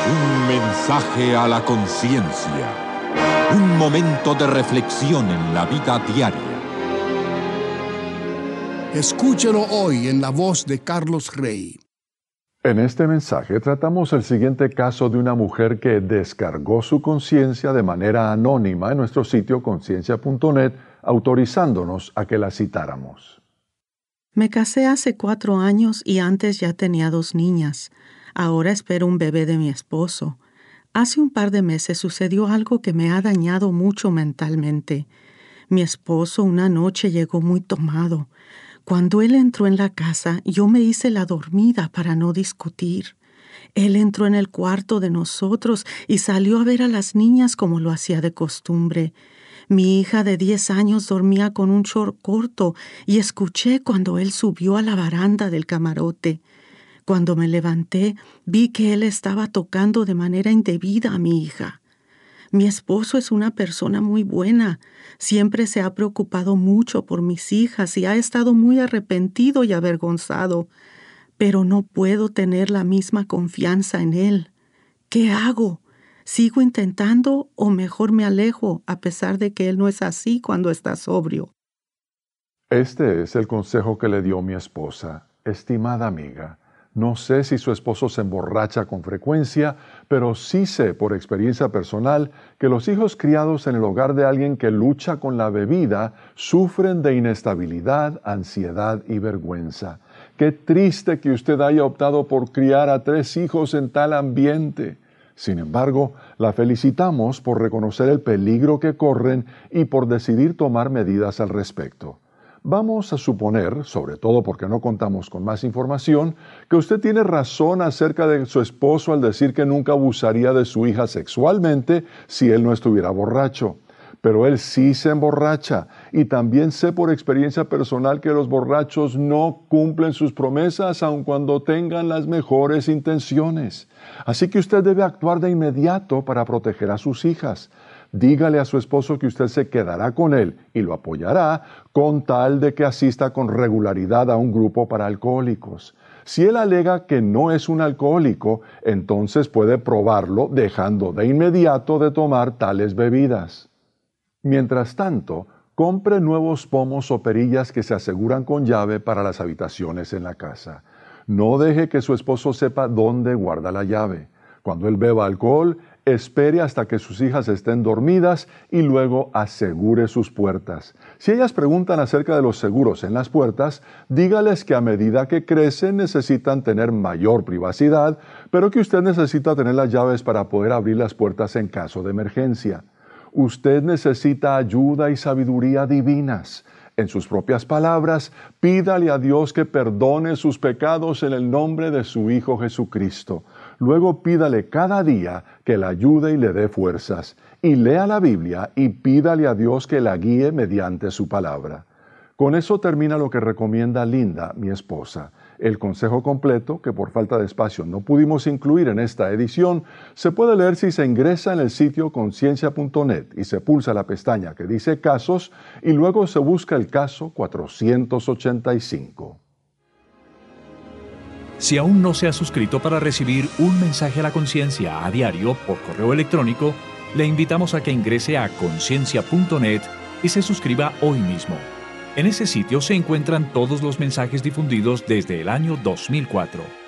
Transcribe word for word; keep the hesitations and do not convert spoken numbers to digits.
Un mensaje a la conciencia. Un momento de reflexión en la vida diaria. Escúchelo hoy en la voz de Carlos Rey. En este mensaje tratamos el siguiente caso de una mujer que descargó su conciencia de manera anónima en nuestro sitio conciencia punto net, autorizándonos a que la citáramos. Me casé hace cuatro años y antes ya tenía dos niñas. Ahora espero un bebé de mi esposo. Hace un par de meses sucedió algo que me ha dañado mucho mentalmente. Mi esposo una noche llegó muy tomado. Cuando él entró en la casa, yo me hice la dormida para no discutir. Él entró en el cuarto de nosotros y salió a ver a las niñas como lo hacía de costumbre. Mi hija de diez años dormía con un short corto y escuché cuando él subió a la baranda del camarote. Cuando me levanté, vi que él estaba tocando de manera indebida a mi hija. Mi esposo es una persona muy buena. Siempre se ha preocupado mucho por mis hijas y ha estado muy arrepentido y avergonzado. Pero no puedo tener la misma confianza en él. ¿Qué hago? ¿Sigo intentando o mejor me alejo a pesar de que él no es así cuando está sobrio? Este es el consejo que le dio mi esposa. Estimada amiga, no sé si su esposo se emborracha con frecuencia, pero sí sé por experiencia personal que los hijos criados en el hogar de alguien que lucha con la bebida sufren de inestabilidad, ansiedad y vergüenza. Qué triste que usted haya optado por criar a tres hijos en tal ambiente. Sin embargo, la felicitamos por reconocer el peligro que corren y por decidir tomar medidas al respecto. Vamos a suponer, sobre todo porque no contamos con más información, que usted tiene razón acerca de su esposo al decir que nunca abusaría de su hija sexualmente si él no estuviera borracho. Pero él sí se emborracha, y también sé por experiencia personal que los borrachos no cumplen sus promesas aun cuando tengan las mejores intenciones. Así que usted debe actuar de inmediato para proteger a sus hijas. Dígale a su esposo que usted se quedará con él y lo apoyará con tal de que asista con regularidad a un grupo para alcohólicos. Si él alega que no es un alcohólico, entonces puede probarlo dejando de inmediato de tomar tales bebidas. Mientras tanto, compre nuevos pomos o perillas que se aseguran con llave para las habitaciones en la casa. No deje que su esposo sepa dónde guarda la llave. Cuando él beba alcohol, espere hasta que sus hijas estén dormidas y luego asegure sus puertas. Si ellas preguntan acerca de los seguros en las puertas, dígales que a medida que crecen necesitan tener mayor privacidad, pero que usted necesita tener las llaves para poder abrir las puertas en caso de emergencia. Usted necesita ayuda y sabiduría divinas. En sus propias palabras, pídale a Dios que perdone sus pecados en el nombre de su Hijo Jesucristo. Luego pídale cada día que la ayude y le dé fuerzas. Y lea la Biblia y pídale a Dios que la guíe mediante su palabra. Con eso termina lo que recomienda Linda, mi esposa. El consejo completo, que por falta de espacio no pudimos incluir en esta edición, se puede leer si se ingresa en el sitio conciencia punto net y se pulsa la pestaña que dice Casos y luego se busca el caso cuatrocientos ochenta y cinco. Si aún no se ha suscrito para recibir un mensaje a la conciencia a diario por correo electrónico, le invitamos a que ingrese a conciencia punto net y se suscriba hoy mismo. En ese sitio se encuentran todos los mensajes difundidos desde el año dos mil cuatro.